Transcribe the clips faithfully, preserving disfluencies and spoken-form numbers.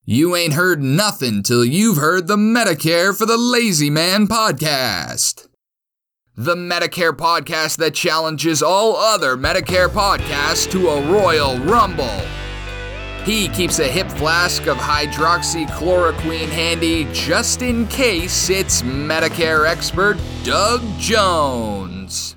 You ain't heard nothing till you've heard the Medicare for the Lazy Man podcast. The Medicare podcast that challenges all other Medicare podcasts to a royal rumble. He keeps a hip flask of hydroxychloroquine handy just in case it's Medicare expert Doug Jones.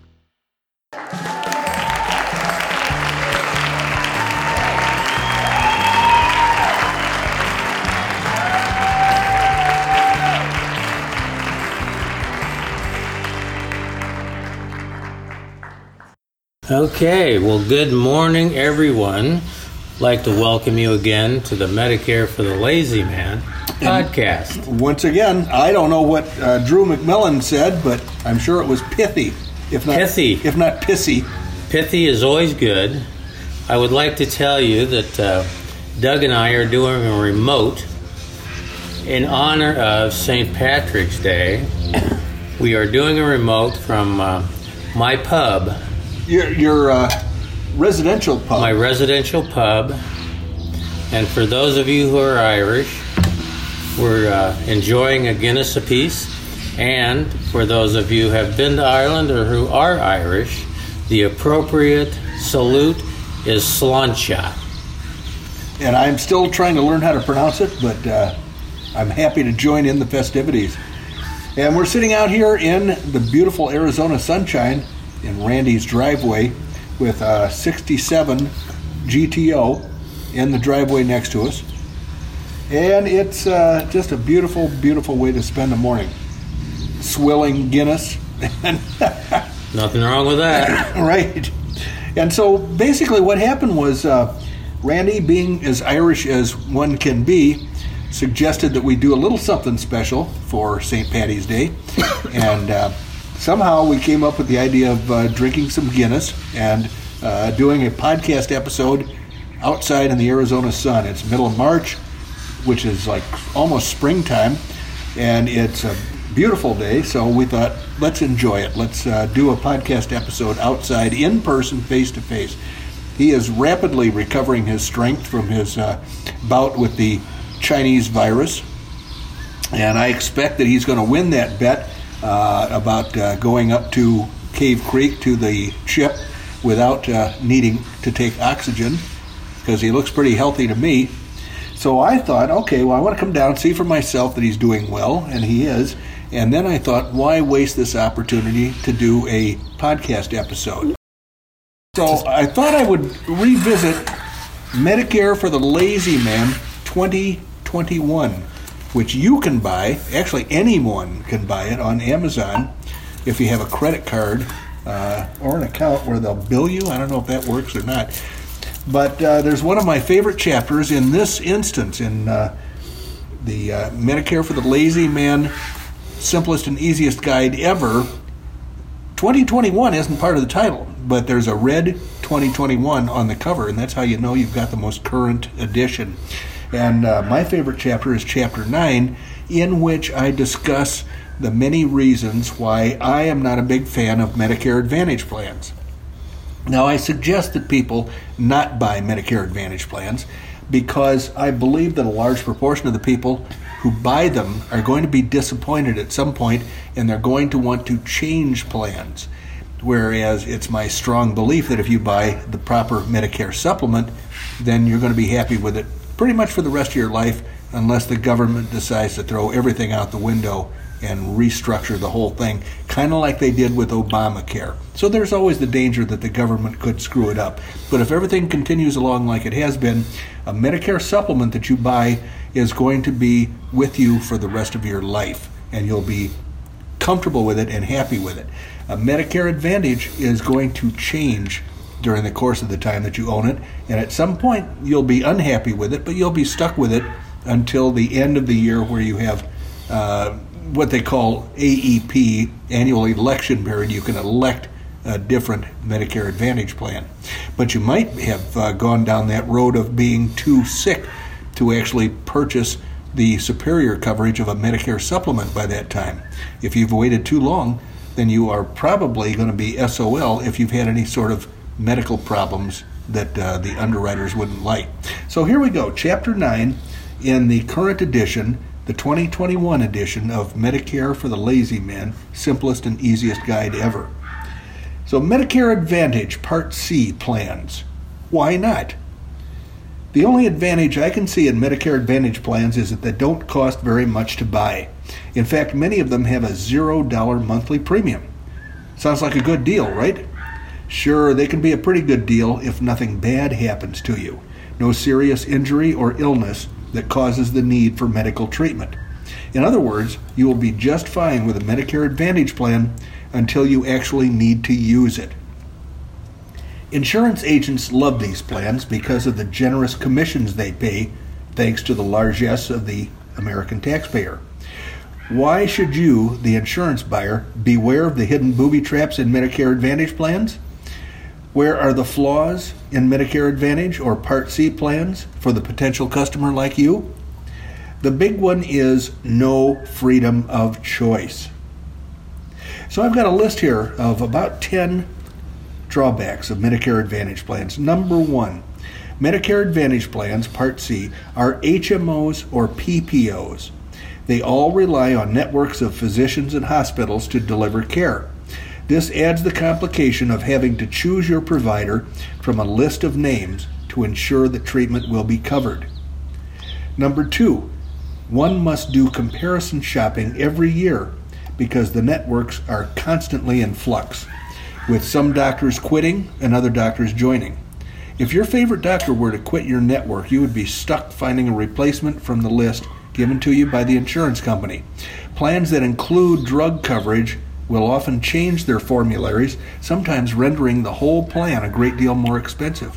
Okay, well, good morning, everyone. I'd like to welcome you again to the Medicare for the Lazy Man podcast. And once again, I don't know what uh, Drew McMillan said, but I'm sure it was pithy, if not pithy, if not pissy. Pithy is always good. I would like to tell you that uh, Doug and I are doing a remote in honor of Saint Patrick's Day. We are doing a remote from uh, my pub. Your, your uh, residential pub. My residential pub. And for those of you who are Irish, we're uh, enjoying a Guinness apiece. And for those of you who have been to Ireland or who are Irish, the appropriate salute is sláinte. And I'm still trying to learn how to pronounce it, but uh, I'm happy to join in the festivities. And we're sitting out here in the beautiful Arizona sunshine in Randy's driveway with a sixty-seven G T O in the driveway next to us. And it's uh, just a beautiful, beautiful way to spend the morning. Swilling Guinness. Nothing wrong with that. Right. And so basically what happened was uh, Randy, being as Irish as one can be, suggested that we do a little something special for Saint Patty's Day. And uh, somehow we came up with the idea of uh, drinking some Guinness and uh, doing a podcast episode outside in the Arizona sun. It's middle of March, which is like almost springtime, and it's a beautiful day, so we thought, let's enjoy it. Let's uh, do a podcast episode outside, in person, face-to-face. He is rapidly recovering his strength from his uh, bout with the Chinese virus, and I expect that he's going to win that bet Uh, about uh, going up to Cave Creek to the ship without uh, needing to take oxygen, because he looks pretty healthy to me. So I thought, okay, well, I want to come down, see for myself that he's doing well, and he is. And then I thought, why waste this opportunity to do a podcast episode? So I thought I would revisit Medicare for the Lazy Man twenty twenty-one. Which you can buy, actually anyone can buy it on Amazon if you have a credit card uh, or an account where they'll bill you. I don't know if that works or not. But uh, there's one of my favorite chapters in this instance, in uh, the uh, Medicare for the Lazy Man Simplest and Easiest Guide Ever. twenty twenty-one isn't part of the title, but there's a red twenty twenty-one on the cover, and that's how you know you've got the most current edition. And uh, my favorite chapter is chapter nine, in which I discuss the many reasons why I am not a big fan of Medicare Advantage plans. Now, I suggest that people not buy Medicare Advantage plans because I believe that a large proportion of the people who buy them are going to be disappointed at some point, and they're going to want to change plans. Whereas it's my strong belief that if you buy the proper Medicare supplement, then you're going to be happy with it pretty much for the rest of your life, unless the government decides to throw everything out the window and restructure the whole thing, kind of like they did with Obamacare. So there's always the danger that the government could screw it up. But if everything continues along like it has been, a Medicare supplement that you buy is going to be with you for the rest of your life, and you'll be comfortable with it and happy with it. A Medicare Advantage is going to change during the course of the time that you own it, and at some point you'll be unhappy with it, but you'll be stuck with it until the end of the year, where you have uh, what they call A E P, annual election period. You can elect a different Medicare Advantage plan. But you might have uh, gone down that road of being too sick to actually purchase the superior coverage of a Medicare supplement by that time. If you've waited too long, then you are probably going to be S O L if you've had any sort of medical problems that uh, the underwriters wouldn't like. So here we go. Chapter nine in the current edition, the twenty twenty-one edition of Medicare for the Lazy Man, simplest and easiest guide ever. So Medicare Advantage Part C plans. Why not? The only advantage I can see in Medicare Advantage plans is that they don't cost very much to buy. In fact, many of them have a zero dollar monthly premium. Sounds like a good deal, right? Sure, they can be a pretty good deal if nothing bad happens to you. No serious injury or illness that causes the need for medical treatment. In other words, you will be just fine with a Medicare Advantage plan until you actually need to use it. Insurance agents love these plans because of the generous commissions they pay, thanks to the largesse of the American taxpayer. Why should you, the insurance buyer, beware of the hidden booby traps in Medicare Advantage plans? Where are the flaws in Medicare Advantage or Part C plans for the potential customer like you? The big one is no freedom of choice. So I've got a list here of about ten drawbacks of Medicare Advantage plans. Number one, Medicare Advantage plans, Part C, are H M Os or P P Os. They all rely on networks of physicians and hospitals to deliver care. This adds the complication of having to choose your provider from a list of names to ensure that treatment will be covered. Number two, one must do comparison shopping every year because the networks are constantly in flux, with some doctors quitting and other doctors joining. If your favorite doctor were to quit your network, you would be stuck finding a replacement from the list given to you by the insurance company. Plans that include drug coverage will often change their formularies, sometimes rendering the whole plan a great deal more expensive.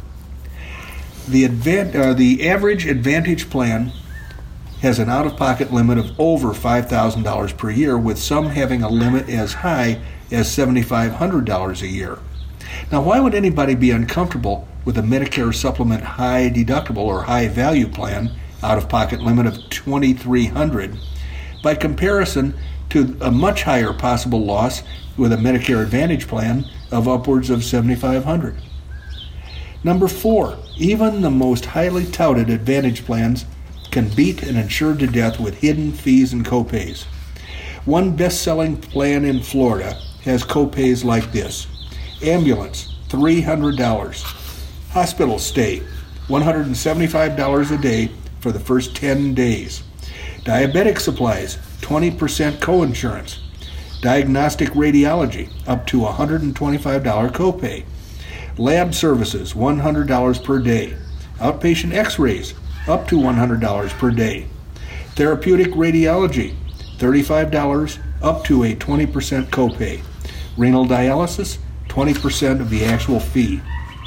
The, advan- uh, the average Advantage plan has an out-of-pocket limit of over five thousand dollars per year, with some having a limit as high as seven thousand five hundred dollars a year. Now, why would anybody be uncomfortable with a Medicare Supplement high deductible or high value plan, out-of-pocket limit of two thousand three hundred dollars, by comparison to a much higher possible loss with a Medicare Advantage plan of upwards of seven thousand five hundred dollars? Number four, even the most highly touted Advantage plans can beat an insured to death with hidden fees and copays. One best-selling plan in Florida has copays like this: ambulance, three hundred dollars; hospital stay, one hundred seventy-five dollars a day for the first ten days; diabetic supplies, twenty percent coinsurance; diagnostic radiology, up to one hundred twenty-five dollars copay; lab services, one hundred dollars per day; outpatient x-rays, up to one hundred dollars per day; therapeutic radiology, thirty-five dollars, up to a twenty percent copay; renal dialysis, twenty percent of the actual fee.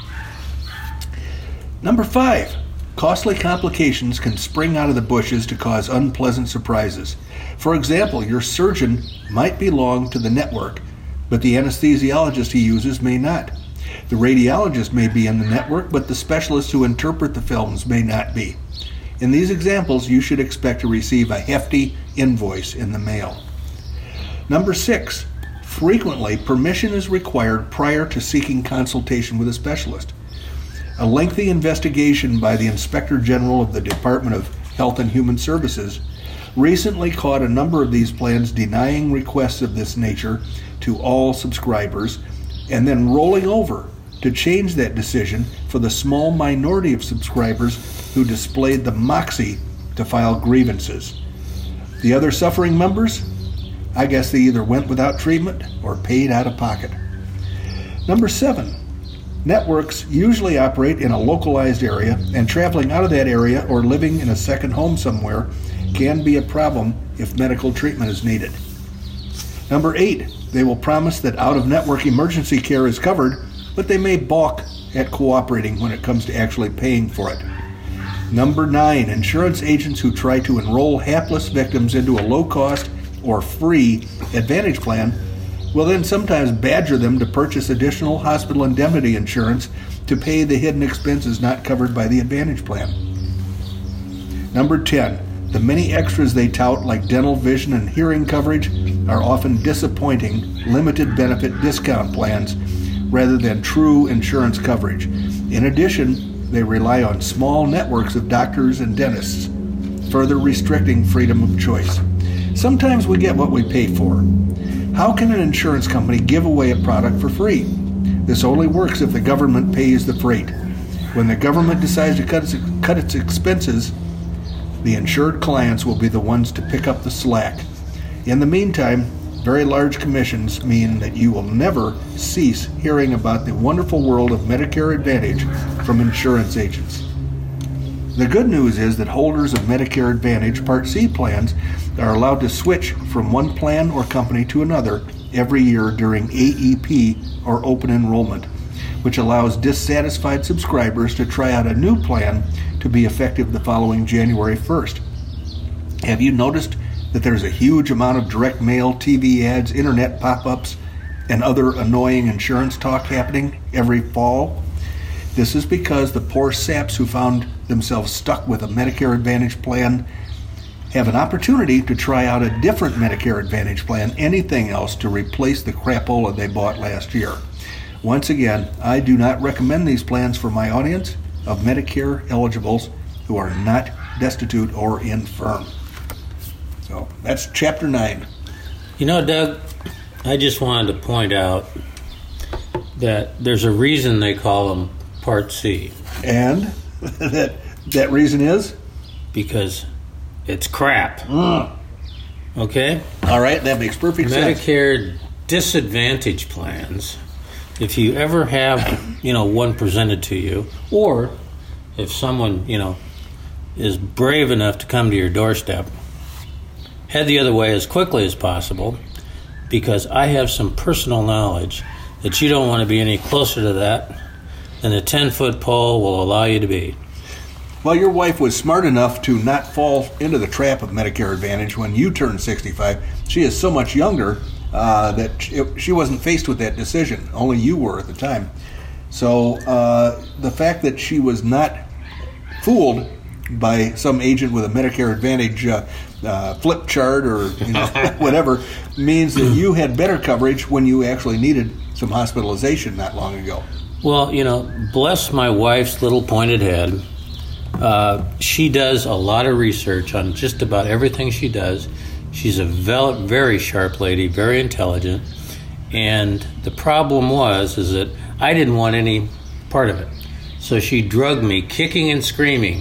Number five, costly complications can spring out of the bushes to cause unpleasant surprises. For example, your surgeon might belong to the network, but the anesthesiologist he uses may not. The radiologist may be in the network, but the specialists who interpret the films may not be. In these examples, you should expect to receive a hefty invoice in the mail. Number six, frequently permission is required prior to seeking consultation with a specialist. A lengthy investigation by the Inspector General of the Department of Health and Human Services recently caught a number of these plans denying requests of this nature to all subscribers and then rolling over to change that decision for the small minority of subscribers who displayed the moxie to file grievances. The other suffering members? I guess they either went without treatment or paid out of pocket. Number seven, networks usually operate in a localized area, and traveling out of that area or living in a second home somewhere can be a problem if medical treatment is needed. Number eight, they will promise that out-of-network emergency care is covered, but they may balk at cooperating when it comes to actually paying for it. Number nine, insurance agents who try to enroll hapless victims into a low-cost or free Advantage plan will then sometimes badger them to purchase additional hospital indemnity insurance to pay the hidden expenses not covered by the Advantage plan. Number ten, the many extras they tout, like dental, vision, and hearing coverage, are often disappointing limited benefit discount plans rather than true insurance coverage. In addition, they rely on small networks of doctors and dentists. further restricting freedom of choice. Sometimes we get what we pay for. How can an insurance company give away a product for free? This only works if the government pays the freight. When the government decides to cut its, cut its expenses, the insured clients will be the ones to pick up the slack. In the meantime, very large commissions mean that you will never cease hearing about the wonderful world of Medicare Advantage from insurance agents. The good news is that holders of Medicare Advantage Part C plans are allowed to switch from one plan or company to another every year during A E P or open enrollment, which allows dissatisfied subscribers to try out a new plan to be effective the following January first. Have you noticed that there's a huge amount of direct mail, T V ads, internet pop-ups, and other annoying insurance talk happening every fall? This is because the poor saps who found themselves stuck with a Medicare Advantage plan have an opportunity to try out a different Medicare Advantage plan, anything else, to replace the crapola they bought last year. Once again, I do not recommend these plans for my audience of Medicare eligibles who are not destitute or infirm. So that's chapter nine. You know, Doug, I just wanted to point out that there's a reason they call them Part C. And that that reason is? Because it's crap. Mm. Okay? All right, that makes perfect sense. Medicare disadvantage plans, if you ever have, you know, one presented to you, or if someone, you know, is brave enough to come to your doorstep, head the other way as quickly as possible, because I have some personal knowledge that you don't want to be any closer to that than a ten-foot pole will allow you to be. Well, your wife was smart enough to not fall into the trap of Medicare Advantage when you turned sixty-five. She is so much younger uh, that she, she wasn't faced with that decision. Only you were at the time. So uh, the fact that she was not fooled by some agent with a Medicare Advantage uh, uh, flip chart or you know, whatever means that you had better coverage when you actually needed some hospitalization not long ago. Well, you know, bless my wife's little pointed head. Uh, she does a lot of research on just about everything she does. She's a vel- very sharp lady, very intelligent. And the problem was is that I didn't want any part of it. So she drugged me, kicking and screaming,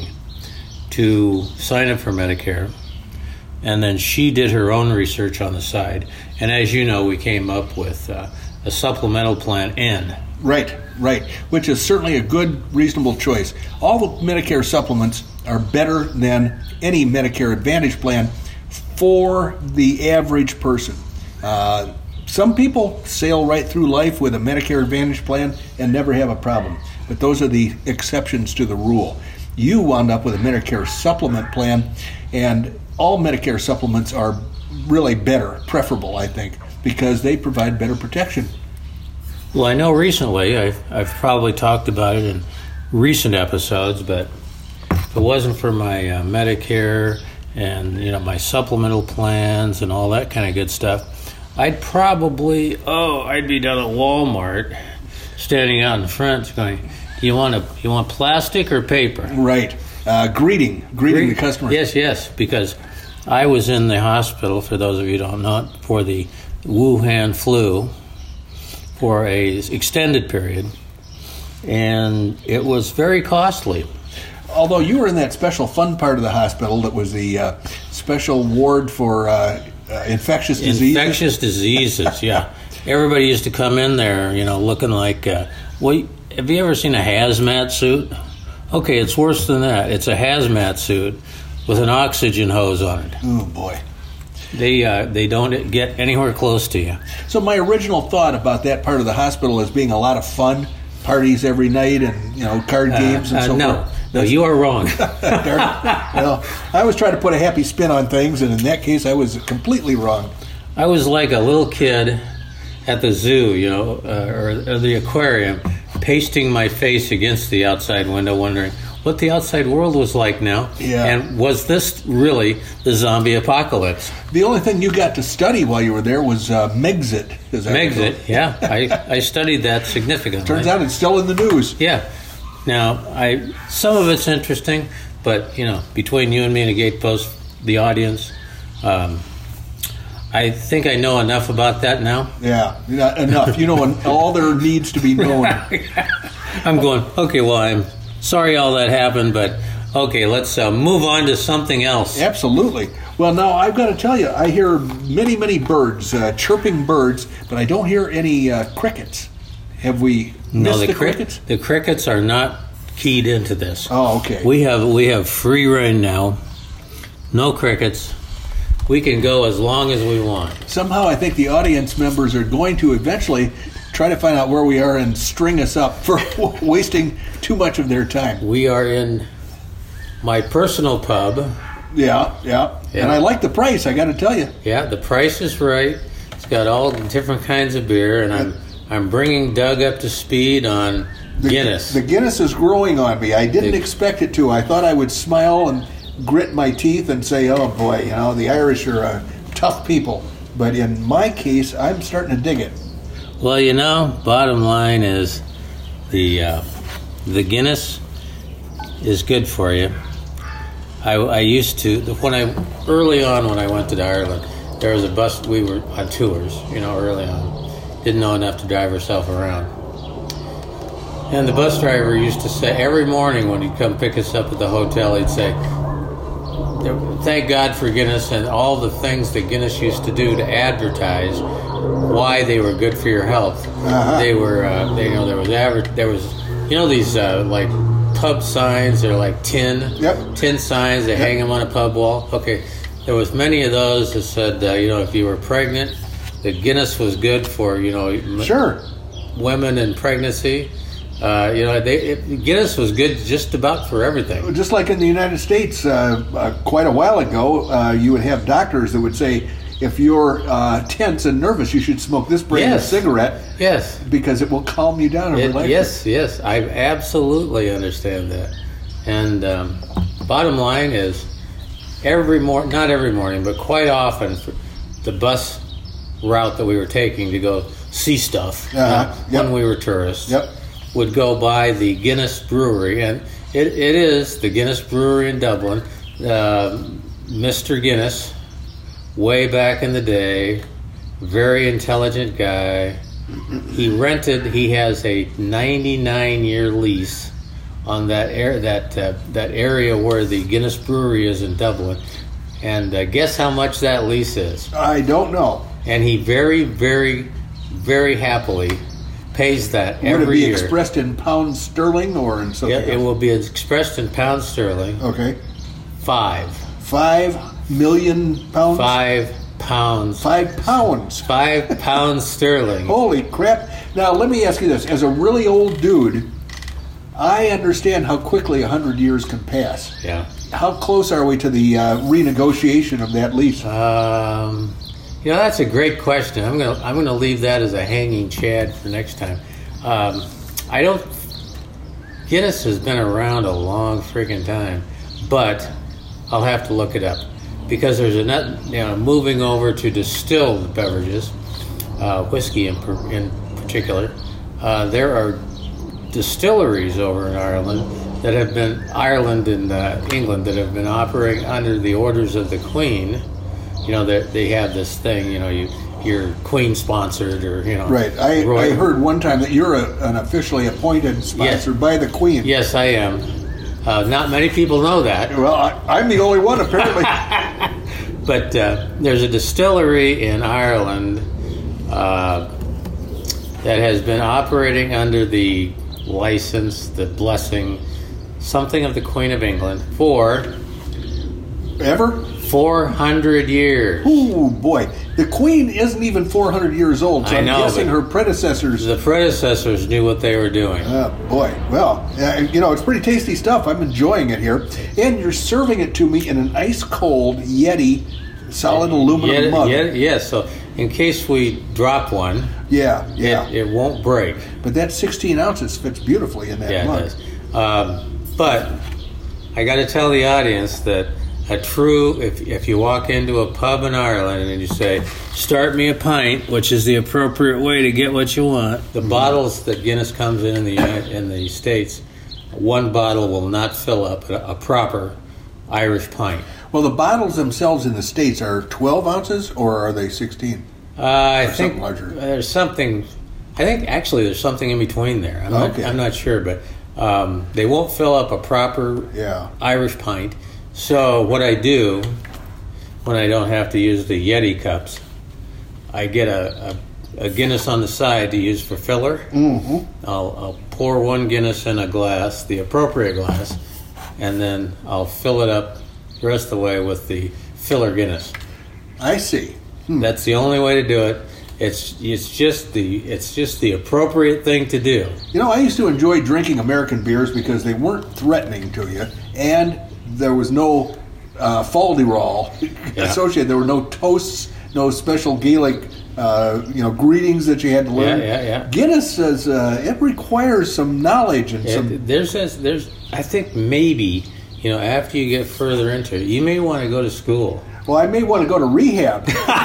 to sign up for Medicare. And then she did her own research on the side. And as you know, we came up with uh, a supplemental plan N. Right, right, which is certainly a good, reasonable choice. All the Medicare supplements are better than any Medicare Advantage plan for the average person. Uh, some people sail right through life with a Medicare Advantage plan and never have a problem, but those are the exceptions to the rule. You wound up with a Medicare supplement plan, and all Medicare supplements are really better, preferable, I think, because they provide better protection. Well, I know recently, I've, I've probably talked about it in recent episodes, but if it wasn't for my uh, Medicare and, you know, my supplemental plans and all that kind of good stuff, I'd probably, oh, I'd be down at Walmart standing out in front going, you want a, you want plastic or paper? Right. Uh, greeting, greeting Gre- the customer. Yes, yes, because I was in the hospital, for those of you who don't know, for the Wuhan flu for a extended period, and it was very costly. Although you were in that special fun part of the hospital that was the uh, special ward for uh, uh, infectious diseases. Infectious diseases, yeah. Everybody used to come in there, you know, looking like, uh, well, have you ever seen a hazmat suit? Okay, it's worse than that. It's a hazmat suit with an oxygen hose on it. Oh, boy. They uh, they don't get anywhere close to you. So my original thought about that part of the hospital as being a lot of fun, parties every night, and you know card games and uh, uh, so no, forth. No, you are wrong. Well, I was trying to put a happy spin on things, and in that case, I was completely wrong. I was like a little kid at the zoo, you know, uh, or, or the aquarium, pasting my face against the outside window, wondering what the outside world was like now. Yeah. And was this really the zombie apocalypse? The only thing you got to study while you were there was uh, Megxit. Megxit, yeah. I, I studied that significantly. Turns out it's still in the news. Yeah. Now, I some of it's interesting, But, you know, between you and me and the Gatepost, the audience, um, I think I know enough about that now. Yeah, not enough. You know, all there needs to be known. I'm going, okay, well, I'm sorry all that happened, but okay, let's uh, move on to something else. Absolutely. Well, now, I've got to tell you, I hear many, many birds, uh, chirping birds, but I don't hear any uh, crickets. Have we missed no, the, the cri- crickets? The crickets are not keyed into this. Oh, okay. We have we have free reign now. No crickets. We can go as long as we want. Somehow I think the audience members are going to eventually try to find out where we are and string us up for wasting too much of their time. We are in my personal pub. Yeah, yeah. Yeah. And I like the price, I got to tell you. Yeah, the price is right. It's got all different kinds of beer, and I'm I'm bringing Doug up to speed on The, Guinness. The Guinness is growing on me. I didn't The- expect it to. I thought I would smile and grit my teeth and say, oh boy, you know, the Irish are uh, tough people. But in my case, I'm starting to dig it. Well, you know, bottom line is the uh, the Guinness is good for you. I, I used to when I early on when I went to Ireland, there was a bus. We were on tours, you know, early on. Didn't know enough to drive ourselves around. And the bus driver used to say every morning when he'd come pick us up at the hotel, he'd say, "Thank God for Guinness and all the things that Guinness used to do to advertise why they were good for your health." Uh-huh. They were, uh, they, you know, there was aver- there was, you know, these uh, like pub signs. They're like tin, Yep. tin signs. They Yep. hang them on a pub wall. Okay, there was many of those that said, uh, you know, if you were pregnant, that Guinness was good for, you know, m- Sure. women in pregnancy. Uh, you know, they, it, Guinness was good just about for everything. Just like in the United States, uh, uh, quite a while ago, uh, you would have doctors that would say, if you're uh, tense and nervous, you should smoke this brand Yes. of cigarette Yes. because it will calm you down and It, relax you. yes, yes, I absolutely understand that. And um, bottom line is, every morning, not every morning, but quite often, for the bus route that we were taking to go see stuff Uh-huh. uh, Yep. when we were tourists, Yep. would go by the Guinness Brewery, and it, it is the Guinness Brewery in Dublin. Uh, Mister Guinness, way back in the day, very intelligent guy. He rented. He has a ninety-nine year lease on that air that uh, that area where the Guinness Brewery is in Dublin, and uh, guess how much that lease is? I don't know. And he very, very, very happily pays that Would every it be year. expressed in pounds sterling or in something Yeah, it else? will be expressed in pounds sterling. Okay. Five. Five million pounds? Five pounds. Five pounds. Five pounds sterling. Holy crap. Now, let me ask you this. As a really old dude, I understand how quickly a hundred years can pass. Yeah. How close are we to the uh, renegotiation of that lease? Um, you know, that's a great question. I'm gonna I'm gonna leave that as a hanging chad for next time. Um, I don't. Guinness has been around a long freaking time, but I'll have to look it up because there's a nut. You know, moving over to distilled beverages, uh, whiskey in per, in particular. Uh, there are distilleries over in Ireland that have been Ireland and uh, England that have been operating under the orders of the Queen. You know, they they have this thing. You know, you you're Queen sponsored or you know. Right. I, Roy- I heard one time that you're a, an officially appointed sponsor Yes. by the Queen. Yes, I am. Uh, not many people know that, Well, I, I'm the only one, apparently. but uh, there's a distillery in Ireland uh, that has been operating under the license, the blessing, something of the Queen of England for Ever? four hundred years. Ooh, boy. The Queen isn't even four hundred years old, so I I'm know, guessing but- her predecessors... The predecessors knew what they were doing. Oh, boy. Well, uh, you know, it's pretty tasty stuff. I'm enjoying it here. And you're serving it to me in an ice-cold Yeti solid aluminum Yeah, mug. yeah, yeah, so in case we drop one, Yeah, yeah. it, it won't break. But that sixteen ounces fits beautifully in that Yeah, mug. it does. Um, but I got to tell the audience that a true, if if you walk into a pub in Ireland and you say, "Start me a pint," which is the appropriate way to get what you want, the bottles that Guinness comes in in the Uni- in the States one bottle will not fill up a, a proper Irish pint. Well, the bottles themselves in the States are twelve ounces, or are they sixteen? Uh, I or think larger? there's something. I think actually there's something in between there. I'm, okay. not, I'm not sure, but um, they won't fill up a proper yeah. Irish pint. So what I do when I don't have to use the Yeti cups, I get a, a, a Guinness on the side to use for filler. Mm-hmm. I'll, I'll pour one Guinness in a glass, the appropriate glass, and then I'll fill it up the rest of the way with the filler Guinness. I see. Hmm. That's the only way to do it. It's it's just the it's just the appropriate thing to do. You know, I used to enjoy drinking American beers because they weren't threatening to you, and there was no uh, falderall Yeah. associated. There were no toasts, no special Gaelic, uh, you know, greetings that you had to learn. Yeah, yeah, yeah. Guinness says uh, it requires some knowledge and Yeah, some. there's this, there's I think maybe you know after you get further into it, you may want to go to school. Well, I may want to go to rehab.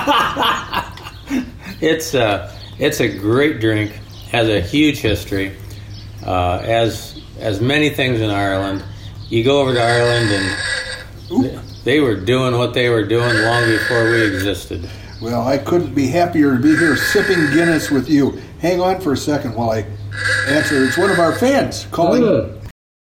It's a it's a great drink. Has a huge history. Uh, as as many things in Ireland, you go over to Ireland and they, they were doing what they were doing long before we existed. Well, I couldn't be happier to be here sipping Guinness with you. Hang on for a second while I answer. It's one of our fans calling.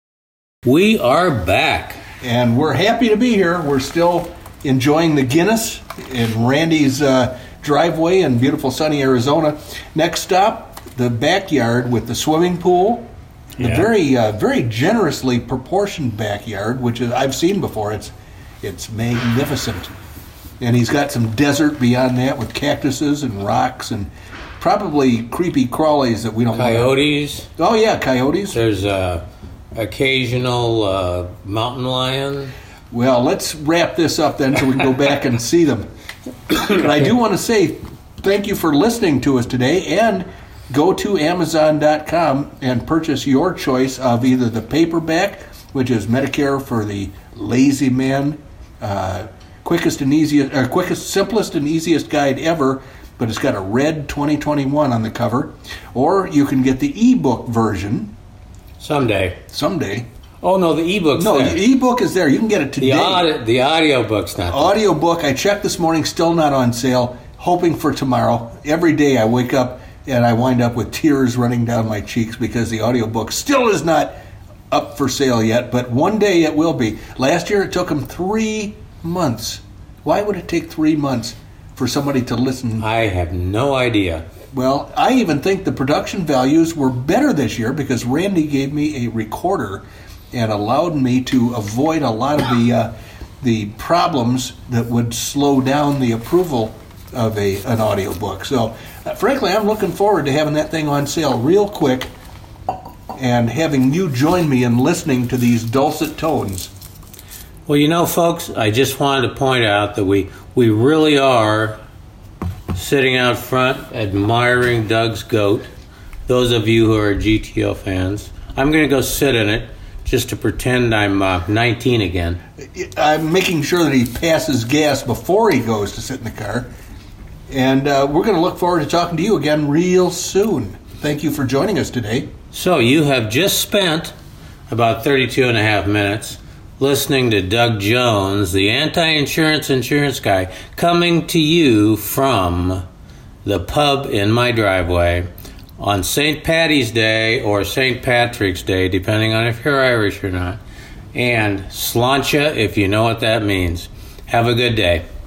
We are back. And we're happy to be here. We're still enjoying the Guinness in Randy's uh, driveway in beautiful sunny Arizona. Next stop, the backyard with the swimming pool. The Yeah. very uh, very generously proportioned backyard, which is, I've seen before. It's it's magnificent. And he's got some desert beyond that with cactuses and rocks and probably creepy crawlies that we don't know. Coyotes. Oh, yeah, coyotes. There's a occasional uh, mountain lion. Well, let's wrap this up then so we can go back and see them. But I do want to say thank you for listening to us today, and go to Amazon dot com and purchase your choice of either the paperback, which is Medicare for the Lazy Man, uh, quickest and easiest, or quickest, simplest and easiest guide ever, but it's got a red twenty twenty-one on the cover, or you can get the ebook version Someday. someday. Oh no, the ebook's No, there. the ebook is there. You can get it today. The audio, the audio book's not there. Audio book, I checked this morning, still not on sale, hoping for tomorrow. Every day I wake up and I wind up with tears running down my cheeks because the audio book still is not up for sale yet, but one day it will be. Last year it took them three months. Why would it take three months for somebody to listen? I have no idea. Well, I even think the production values were better this year because Randy gave me a recorder and allowed me to avoid a lot of the uh, the problems that would slow down the approval of a an audiobook. So, uh, frankly, I'm looking forward to having that thing on sale real quick and having you join me in listening to these dulcet tones. Well, you know, folks, I just wanted to point out that we, we really are sitting out front admiring Doug's goat. Those of you who are G T O fans, I'm going to go sit in it just to pretend I'm uh, nineteen again. I'm making sure that he passes gas before he goes to sit in the car. And uh, we're going to look forward to talking to you again real soon. Thank you for joining us today. So you have just spent about thirty-two and a half minutes listening to Doug Jones, the anti-insurance insurance guy, coming to you from the pub in my driveway on Saint Paddy's Day or Saint Patrick's Day, depending on if you're Irish or not, and Sláinte, if you know what that means. Have a good day.